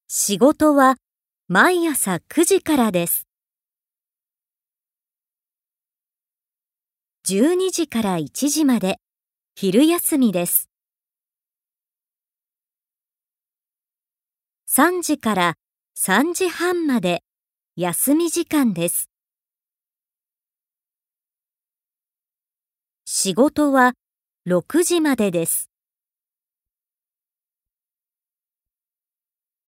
仕事は毎朝9時からです。12時から1時まで昼休みです。3時から3時半まで休み時間です。仕事は6時までです。